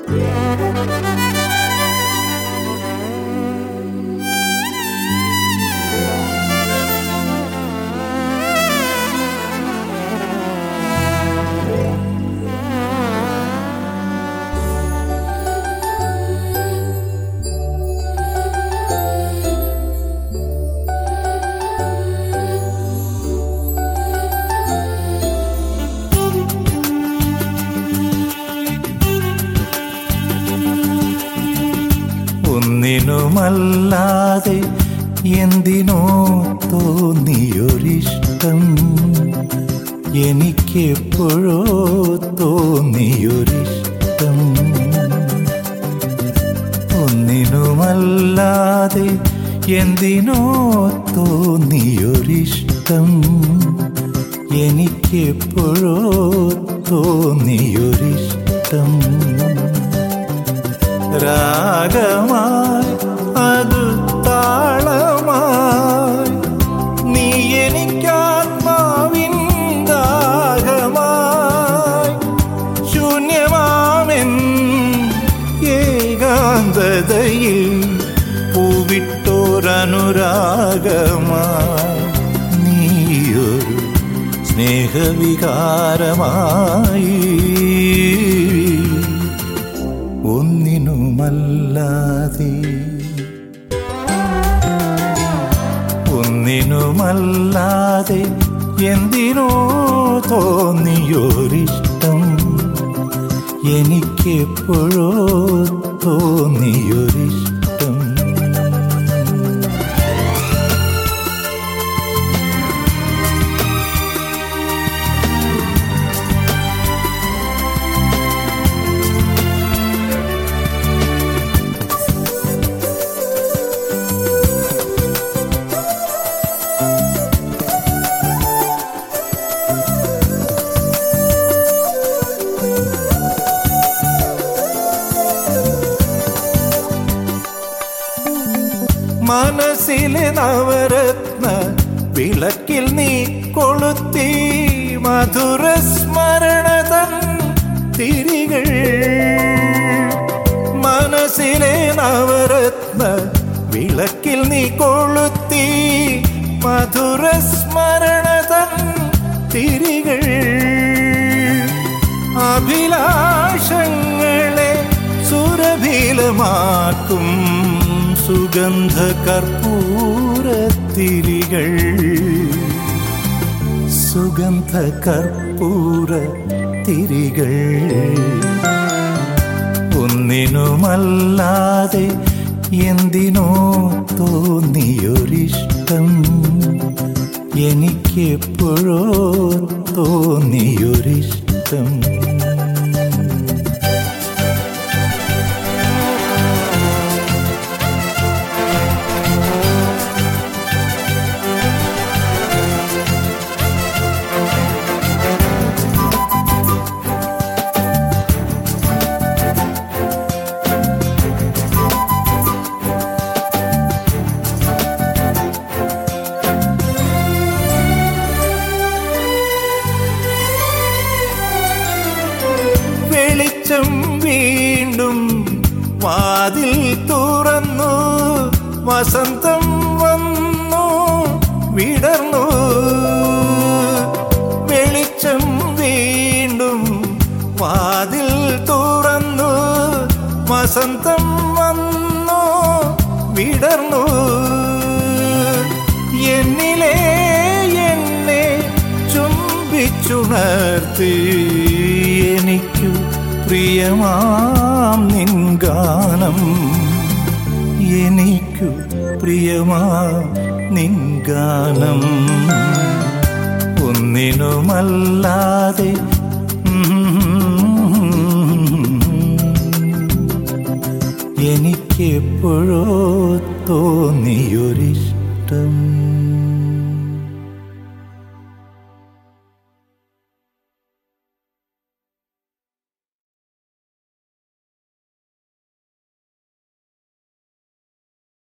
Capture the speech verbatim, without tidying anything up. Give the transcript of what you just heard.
ഒന്നിനുമല്ലാതെ എന്തിനോ തോന്നിയൊരിഷ്ടം, എനിക്കെപ്പോഴോ തോന്നിയൊരിഷ്ടം. ഒന്നിനുമല്ലാതെ എന്തിനോ തോന്നിയൊരിഷ്ടം, എനിക്കെപ്പോഴോ തോന്നിയൊരിഷ്ടം. രാഗമായി അത് താളമായി, നീ എനിക്കാത്മാവിൻ ദാഹമായി. ശൂന്യമാമെൻ ഏകാന്തതയിൽ പൂവിട്ടോരനുരാഗമായി, നീയൊരു സ്നേഹവികാരമായി. ഒന്നിനുമല്ലാതെ ഒന്നിനുമല്ലാതെ എന്തിനോ തോന്നിയൊരിഷ്ടം, എനിക്കെപ്പോഴോ തോന്നിയൊരിഷ്ടം. മനസ്സിലെ നവരത്ന വിളക്കിൽ നീ കൊളുത്തി മധുര സ്മരണതൻ തിരികൾ. മനസ്സിലെ നവരത്ന വിളക്കിൽ നീ കൊളുത്തി മധുര സ്മരണതൻ തിരികൾ. അഭിലാഷങ്ങളെ സുരഭിലമാക്കും സുഗന്ധ കർപ്പൂരത്തിരികൾ. സുഗന്ധ കർപ്പൂര തിരികൾ. ഒന്നിനുമല്ലാതെ എന്തിനോ തോന്നിയൊരിഷ്ടം, എനിക്കെപ്പോഴോ തോന്നിയൊരിഷ്ടം. വെളിച്ചം വീണ്ടും വാതിൽ തുറന്നു, വസന്തം വന്നു വിടർന്നു. വെളിച്ചം വീണ്ടും വാതിൽ തുറന്നു, വസന്തം വന്നു വിടർന്നു. എന്നിലെ എന്നെ ചുംബിച്ചുണർത്തി, എനിക്കു പ്രിയമാം നിൻ ഗാനം, എനിക്കു പ്രിയമാം നിൻ ഗാനം. ഒന്നിനുമല്ലാതെ എനിക്കെപ്പോഴോ തോന്നിയൊരിഷ്ടം.